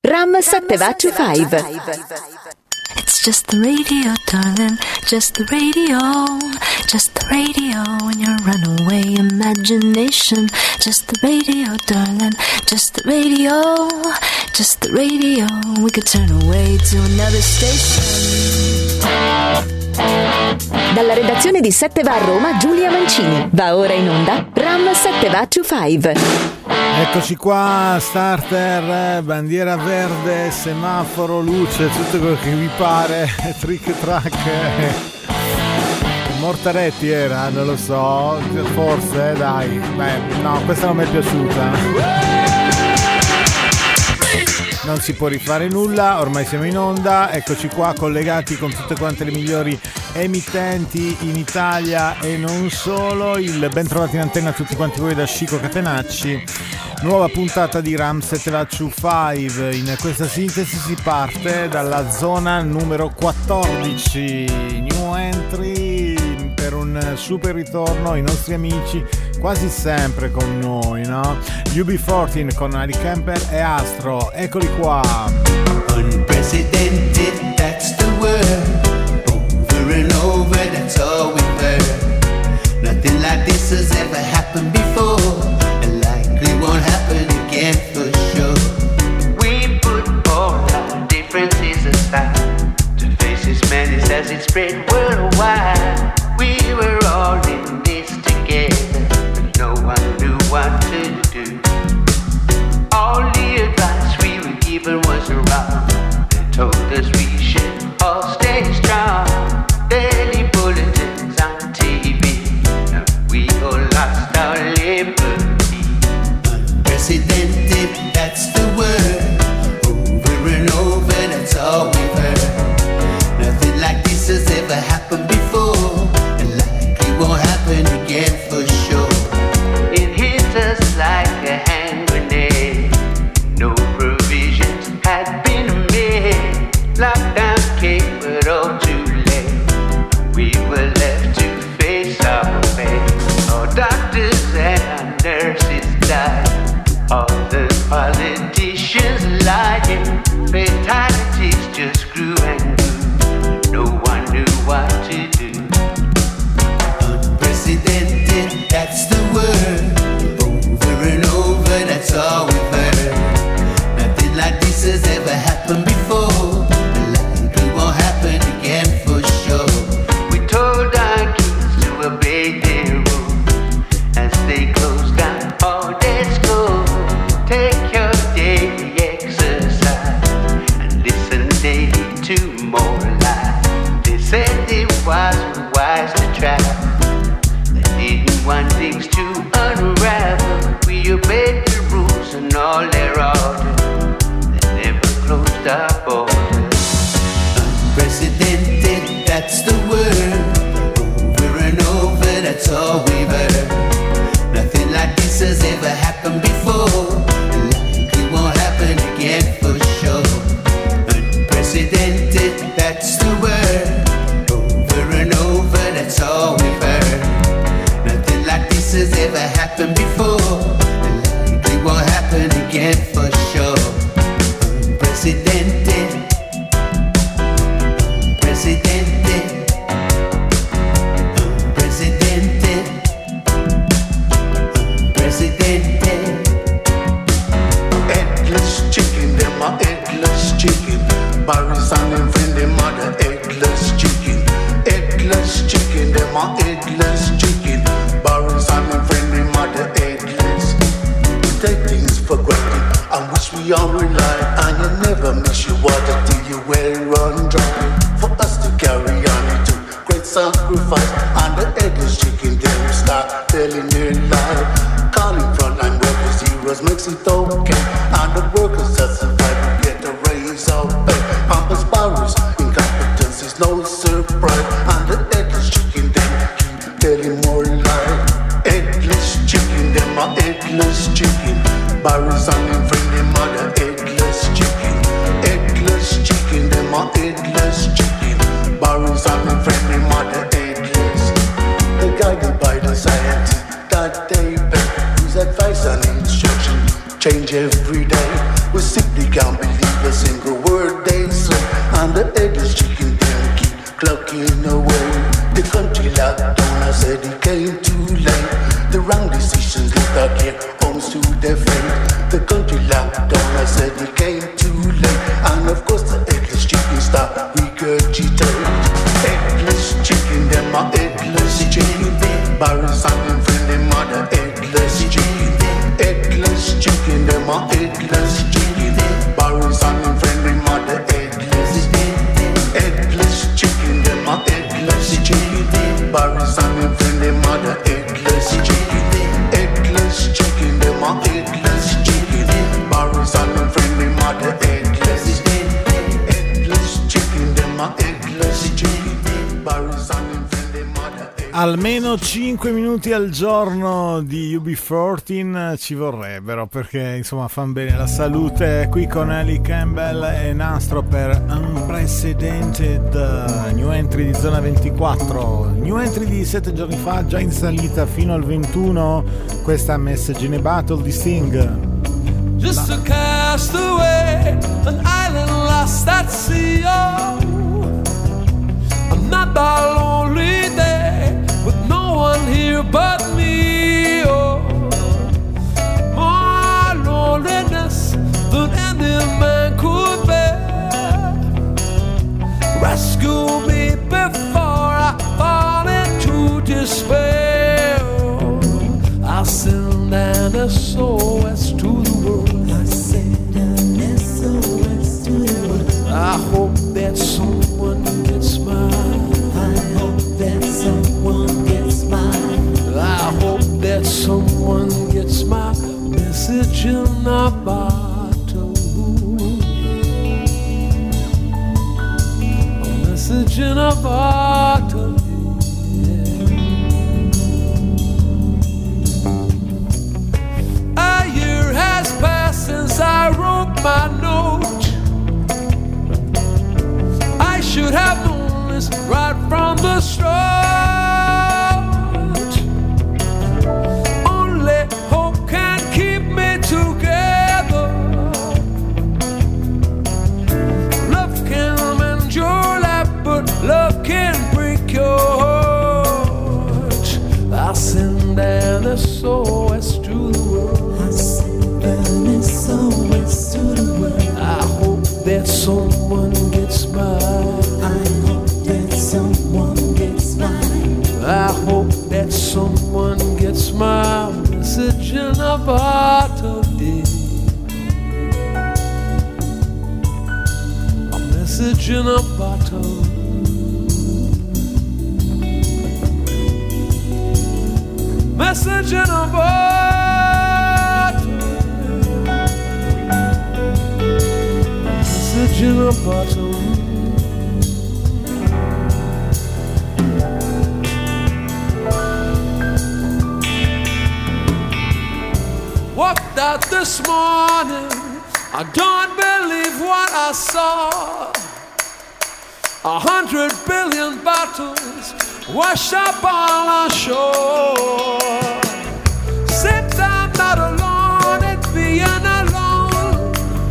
Ram 725. It's just the radio, darling, just the radio, just the radio in your runaway imagination. Just the radio, darling, just the radio, just the radio. We could turn away to another station. Dalla redazione di 7 va a Roma, Giulia Mancini. Va ora in onda Ram 725. Eccoci qua, starter, bandiera verde, semaforo, luce, tutto quello che vi pare, trick track, Mortaretti era, non lo so, forse, dai, no, questa non mi è piaciuta. Non si può rifare nulla, ormai siamo in onda, eccoci qua collegati con tutte quante le migliori emittenti in Italia e non solo. Il ben trovati in antenna a tutti quanti voi da Chico Catenacci. Nuova puntata di Ram 725. In questa sintesi si parte dalla zona numero 14. New entry per un super ritorno, i nostri amici quasi sempre con noi, no? UB40 con Ali Kemper e Astro, eccoli qua. Unprecedented, that's the word. Over and over, that's all we've heard. Nothing like this has ever happened before, and likely won't happen again for sure. We put all our differences aside to face this madness as it spread worldwide. We were all in this together, but no one knew what to do. All the advice we were given was wrong. They told us we should all stay strong. Daily bulletins on TV, now we all lost our liberty. Unprecedented, that's the word. Over and over, that's all we've heard. Nothing like this has ever happened before, and likely won't happen again for sure. It hit us like a hand grenade. No provisions had been made. Lockdown came, but all too late. We were left to face our fate. Our doctors and our nurses died. All the politicians lying. Fatalities just grew and grew. No one knew what to do. Unprecedented, that's the word. Over and over, that's all we've heard. Nothing like this has ever happened before, and likely won't happen again for sure. We told our kids to obey their rules as they closed down all their schools. Take your daily exercise and listen daily to more lies. They said it wasn't wise to travel. They didn't want things to unravel. We obeyed the rules and all their orders. They never closed our borders. Unprecedented, that's the word. Over and over, that's all we've heard. Nothing like this has ever happened before, and likely won't happen again for sure. Unprecedented, that's the word. Over and over, that's all we've heard. Nothing like this has ever happened before, and likely won't happen again for sure. Unprecedented, unprecedented, unprecedented, unprecedented. Headless chicken, them a headless chicken. Barry's and them friend, them a the headless chicken. Headless chicken, them a headless chicken. Barry's and them friend, them a the headless. We take things for granted and wish we all rely, and you never miss your water till you well run dry. For us to carry on it too, great sacrifice. And the headless chicken, them start telling their lie. Calling frontline workers heroes makes it okay, and the workers that survive will get a raise of pay. Pampas Barry's incompetence is no surprise, and the headless chicken, them keep telling more lie. Headless chicken, them a headless chicken. Barry's and them friend, them a the headless chicken. Headless chicken, them a headless chicken. Barry's and them friend, them a the headless. They're guided by the science that they pay, whose advice and instruction change every day. We simply a single word they say. And the headless chicken them keep clucking away. The country lockdown, I said it came too late. The wrong decisions left our care homes to their fate. The country lockdown, I said it came too late. And of course the headless chicken start regurgitate. Headless chicken, them are headless chicken. Barons and them friend, them are the headless chicken. Headless chicken, them are headless chicken. Barons and them friend, them are the headless. Headless chicken, them are headless chicken. Barons and them friend, them are the headless chicken. Headless chicken, them are headless chicken. Barons and them friend, them are the headless. Headless chicken, them are headless chicken. Barons and them friend, them are the headless. Almeno 5 minuti al giorno di UB14 ci vorrebbero, perché insomma fan bene alla salute. Qui con Ellie Campbell e Nastro per Unprecedented, new entry di zona 24, new entry di 7 giorni fa, già in salita fino al 21. Questa Message in a Battle di Sting. Just a castaway, an island lost at sea. Oh, I'm not that lonely there, with no one here but me. Oh, more loneliness than any man could bear. Rescue me before I fall into despair. Oh, I'll send an SOS to the world. I'll send an SOS to the world. I hope that someone gets mine. I hope that someone gets mine. I hope that someone gets my message in a bottle. A message in a bottle. A year has passed since I wrote my note. I should have known this right from the start. Only hope can keep me together. Love can mend your life, but love can break your heart. I'll send an SOS to the world. I'll send an SOS to the world. I hope that someone gets mine. I hope that someone gets mine. I hope that someone gets my message in a bottle. A message in a bottle. Message in a bottle. Message in a bottle. Walked out this morning, I don't believe what I saw. 100 billion bottles washed up on our shore. Except I'm not alone in being alone.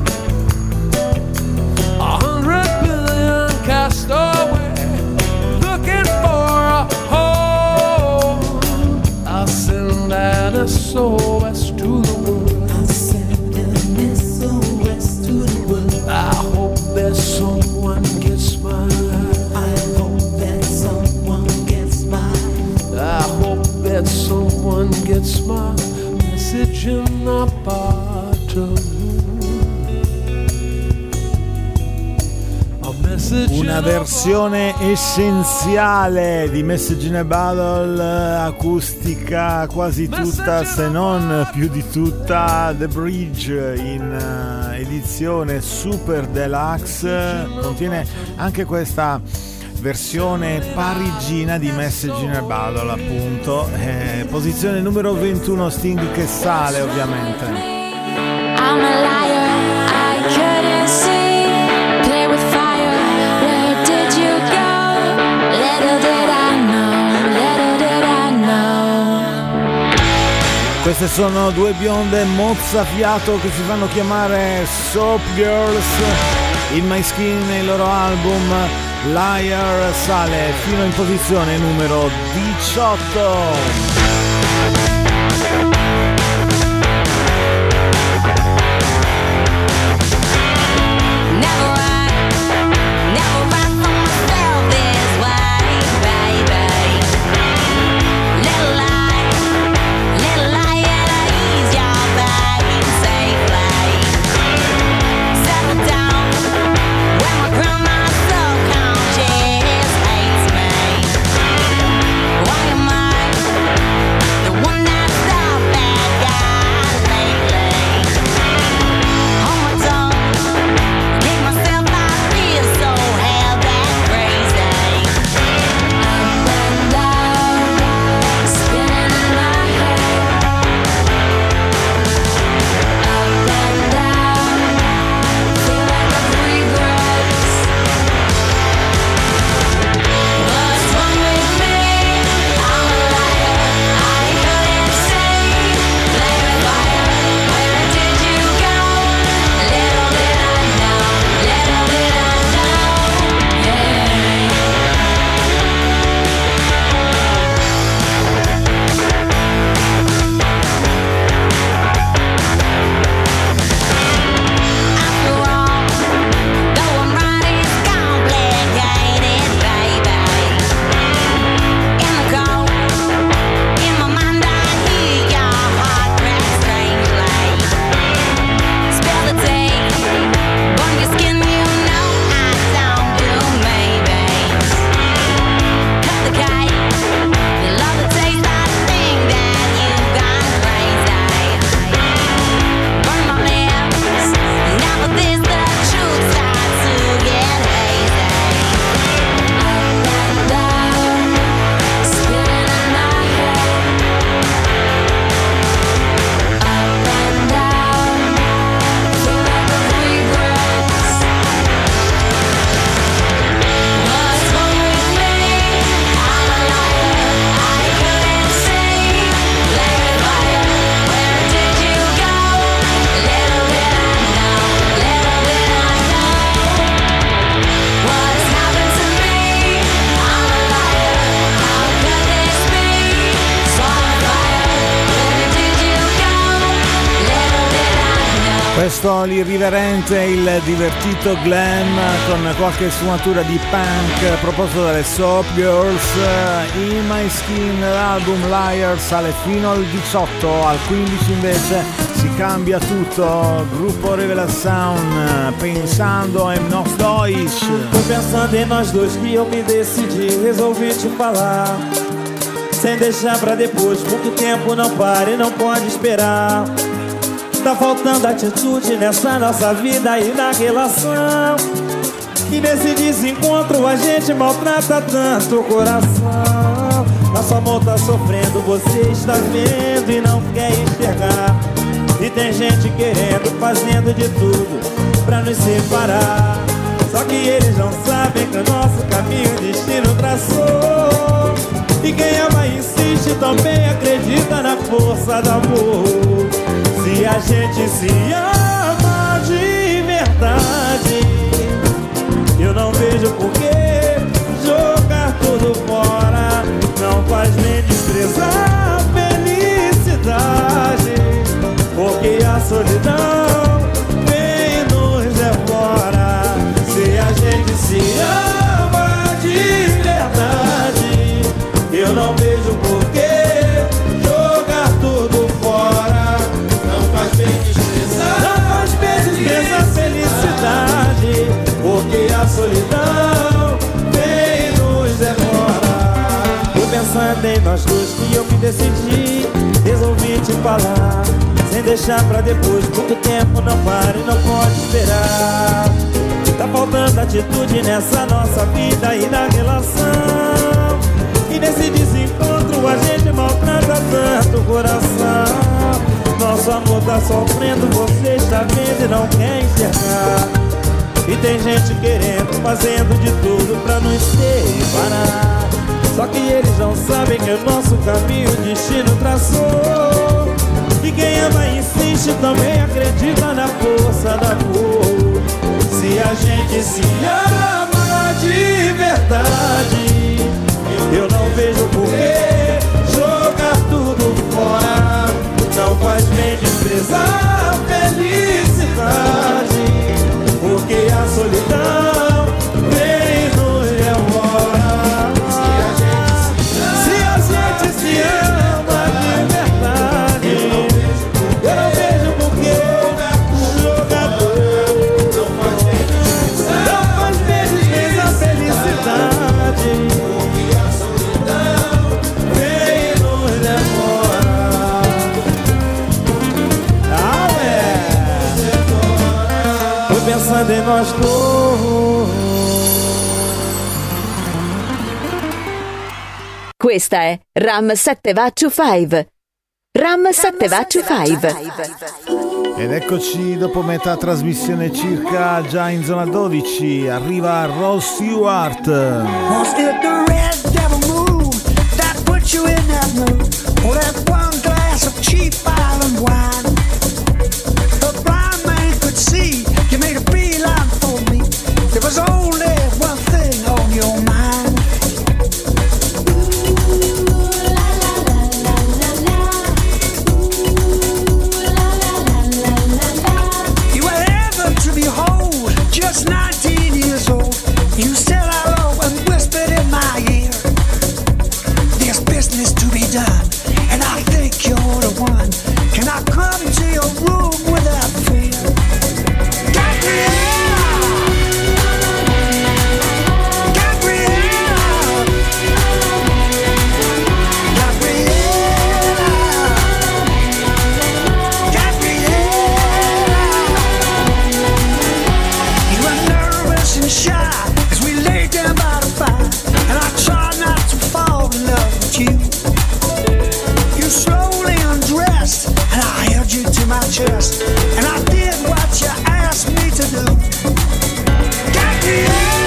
100 billion cast away, looking for a home. I'll send an SOS to the world. I'll send an SOS to the world. I hope that someone gets mine. I hope that someone gets mine. I hope that someone gets my message in a bottle. A message in Una a versione essenziale di Message in a Battle, acustica quasi tutta, se non più di tutta. The Bridge in edizione Super Deluxe contiene anche questa versione parigina di Message in a Battle, appunto. Posizione numero 21, Sting che sale ovviamente. I'm a liar, I couldn't see. Play with fire, where did you go? Little did I know, little did I know. Queste sono due bionde mozzafiato che si fanno chiamare Soap Girls. In My Skin, il loro album Liar sale fino in posizione numero 18. Questo l'irriverente, il divertito glam con qualche sfumatura di punk proposto dalle Soap Girls. In My Skin, l'album Liar sale fino al 18, al 15 invece si cambia tutto. Grupo Revelação, Pensando em Nós Dois. Tô pensando em nós dois que eu me decidi, resolvi te falar, sem deixar pra depois, porque o tempo não para e não pode esperar. Tá faltando atitude nessa nossa vida e na relação, e nesse desencontro a gente maltrata tanto o coração. Nosso amor tá sofrendo, você está vendo e não quer enxergar. E tem gente querendo, fazendo de tudo pra nos separar. Só que eles não sabem que o nosso caminho o destino traçou. E quem ama insiste, também acredita na força do amor. Se a gente se ama de verdade, eu não vejo por que jogar tudo fora. Não faz nem desprezar a felicidade, porque a solidão vem nos devora. Se a gente se ama de verdade, eu não vejo por que jogar tudo fora. Não faz bem desprezar a felicidade, porque a solidão vem nos devorar. Tô pensando em nós dois que eu me decidi, resolvi te falar, sem deixar pra depois, porque o tempo não para e não pode esperar. Tá faltando atitude nessa nossa vida e na relação, e nesse desencontro a gente maltrata tanto o coração. Nosso amor tá sofrendo, você está vendo e não quer enxergar. E tem gente querendo, fazendo de tudo pra nos separar. Só que eles não sabem que o nosso caminho o destino traçou. E quem ama e insiste também acredita na força da cor. Se a gente se ama de verdade, eu não vejo por que jogar tudo fora. Não faz bem desprezar a felicidade, porque a solidão vem nos devora. Se a gente se ama de verdade, eu não vejo por que jogador não faz bem desprezar a felicidade, porque a solidão vem nos devora. Pensando em nós dois. Questa è Ram 7 Vaccio 5. Ram 7 Vaccio 5. Ed eccoci dopo metà trasmissione circa, già in zona 12, arriva Rod Stewart. Was it the red devil moon that put you in that mood? Or that one glass of cheap island wine? The blind man could see you made a beeline for me. There was only one thing on your mind. You were heaven to behold, just 19 years old. You said hello and whispered in my ear, there's business to be done, and I think you're the one. Can I come to your room without fear? Shy as we lay down by the fire, and I try not to fall in love with you. You slowly undressed, and I held you to my chest, and I did what you asked me to do. Gabriella,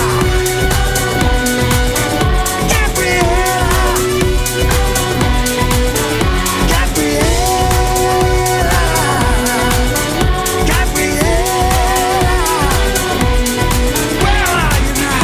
Gabriella, Gabriella, Gabriella. Where are you now?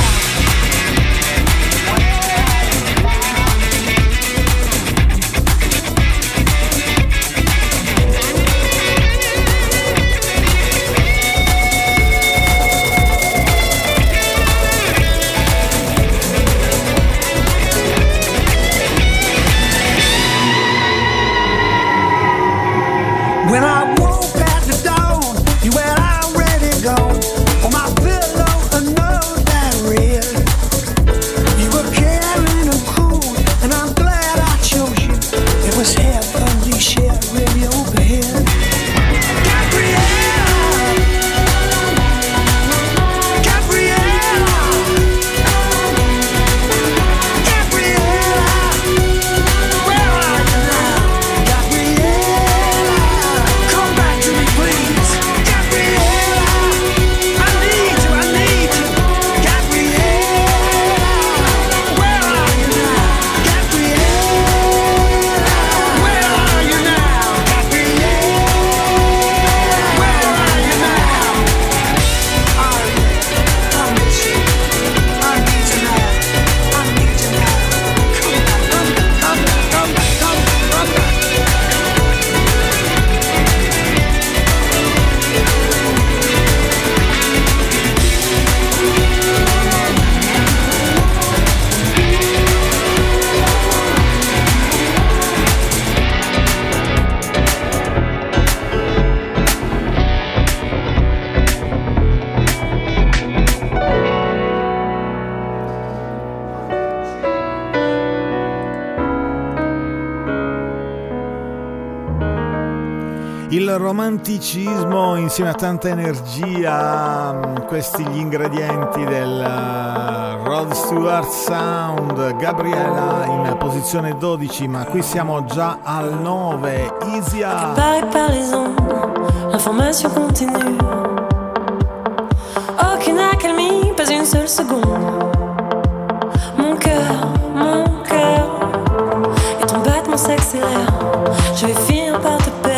When I woke at the dawn, you were already gone. On my pillow, a note that read, you were caring and cool, and I'm glad I chose you. It was heavenly sharing your bed. Gabriella, Gabriella, Gabriella, where are you now? Gabriella, come back to me, please. Gabriella, I need you, I need you. Gabriella, where are you now? Gabriella, where are you now? Gabriella, where are you now? I miss you. I need you now. I need you now. Come back, come back, come back, come back. Il romanticismo insieme a tanta energia, questi gli ingredienti del Rod Stewart Sound. Gabriella in posizione 12, ma qui siamo già al 9. Isia. Pareil par les ondes, l'information continue. Aucune accalmie, pas une seule seconde. Mon cœur et ton battement s'accélère. Je vais finir par te perdre.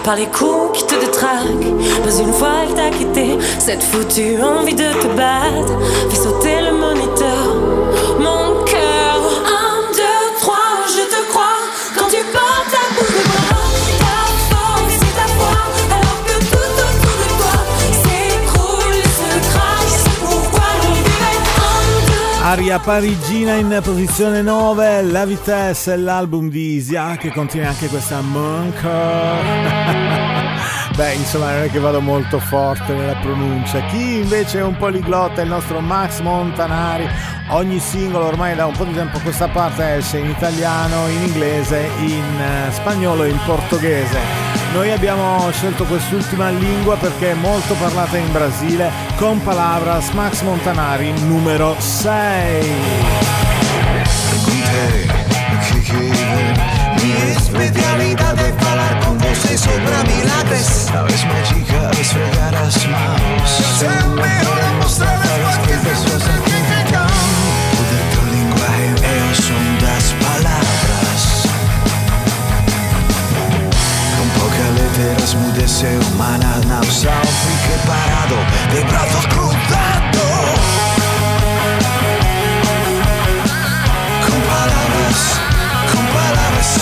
par les coups qui te détraquent. Pas une fois elle t'a quitté, cette foutue envie de te battre fait sauter le moniteur. Mon cœur, 1, 2, 3, je te crois quand tu portes à bout de bras. Ta force et ta foi, alors que tout autour de toi s'écroule et se crache. C'est pourquoi on vivait. 1, 2. Aria parigina in posizione 9, La Vitesse è l'album di Isia che contiene anche questa Monker. Beh, insomma, non è che vado molto forte nella pronuncia. Chi invece è un poliglotta è il nostro Max Montanari. Ogni singolo ormai da un po' di tempo a questa parte esce in italiano, in inglese, in spagnolo e in portoghese. Noi abbiamo scelto quest'ultima lingua perché è molto parlata in Brasile. Con Palavras, Max Montanari, numero 6. Mi especialidad es hablar con voces sobre milagres. Sabes mágica, es fregar las manos. Sé mejor a mostrar cualquier significado. Poder do linguaje, ellos son das palabras. Con pocas letras, mudece humana, náusea, fique parado, de brazos cruzados. Con palabras, sí.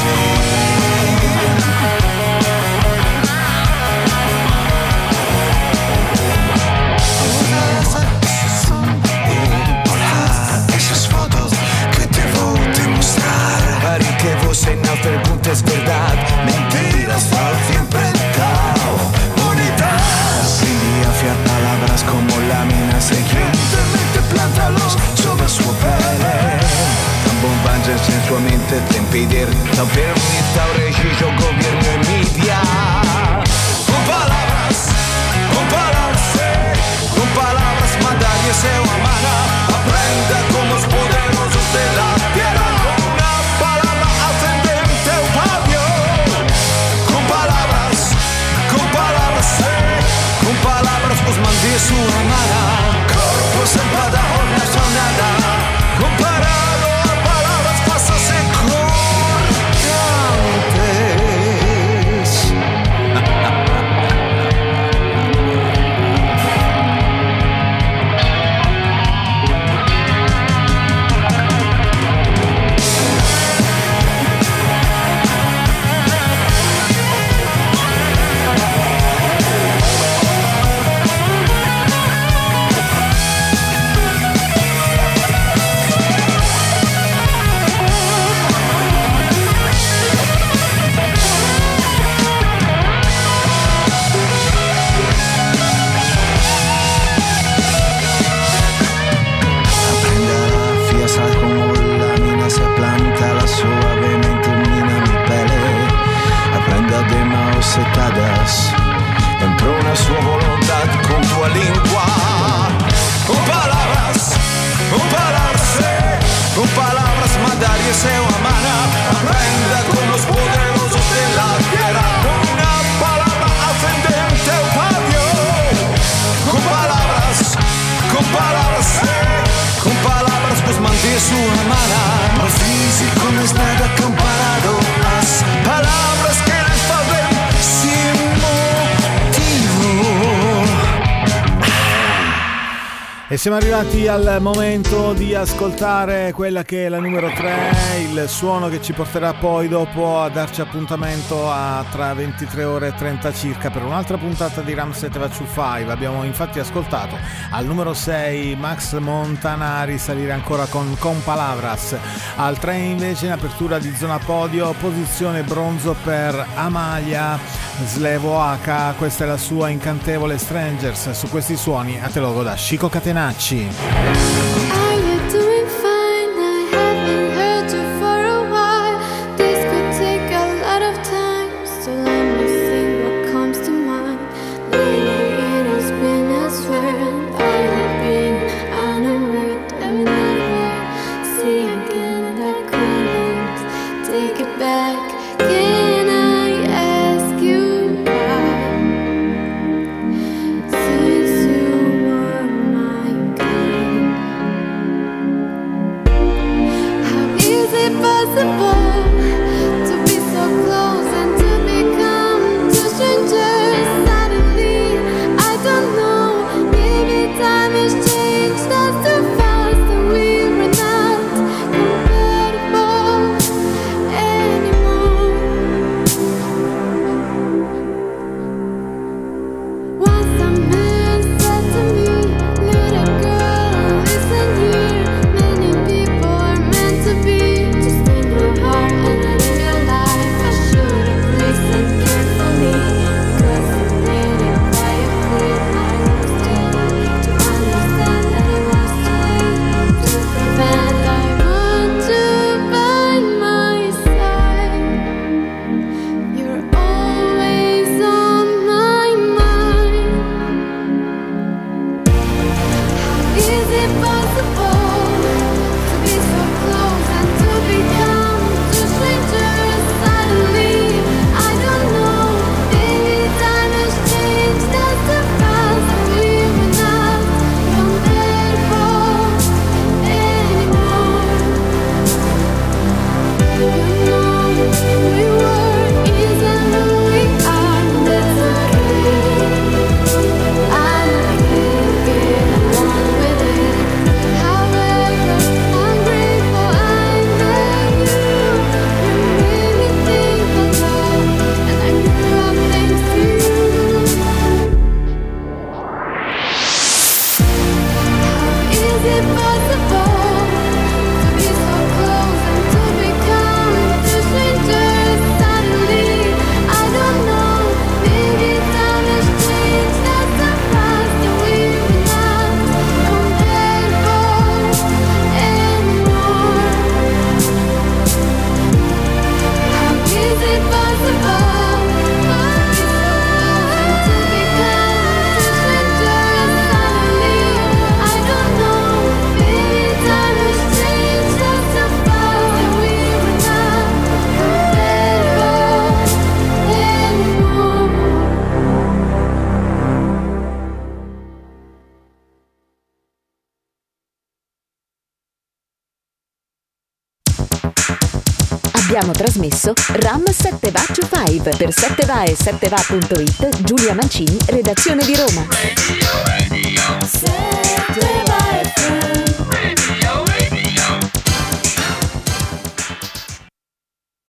Esas fotos que te voy a demostrar. Para que você não perguntes verdad, mentiras solo siempre dado bonitas. Y afiar palabras como láminas e gentilmente plantarlos sobre su piel. Bombanzas en su mente de impedir no permita o registro, gobierno y media. Con palabras mandar y ser humana. Aprenda con los poderosos de la tierra. Con una palabra ascendente o patio. Con palabras, con palabras pues mandé su hermana. Corpos en cada horno son nada. Comparado a palabras pasas cortantes. Emprona su voluntad con tu lengua. Con palabras mandar y ser humana. Aprenda con los poderosos de la tierra. Con una palabra ascendente o patio. Con palabras pues mandé su hermana. Lo físico no es nada comparado. Las palabras que les faltan sin motivo. E siamo arrivati al momento di ascoltare quella che è la numero 3, il suono che ci porterà poi dopo a darci appuntamento a tra 23 ore e 30 circa per un'altra puntata di Ram 725. Abbiamo infatti ascoltato al numero 6 Max Montanari salire ancora con Palavras, al 3 invece in apertura di zona podio posizione bronzo per Amalia Slevoaka, questa è la sua incantevole Strangers. Su questi suoni a te logo da Chico Catenacci. Are you doing fine? I haven't heard you for a while. This could take a lot of time, so let me see what comes to mind. Lately it has been elsewhere, and I have been unaware that we never see again. That couldn't take it back. Can I ask you why? Since you were my kind. abbiamo trasmesso Ram 7 Va to 5 per 7va e 7va.it. Giulia Mancini, redazione di Roma. 7va.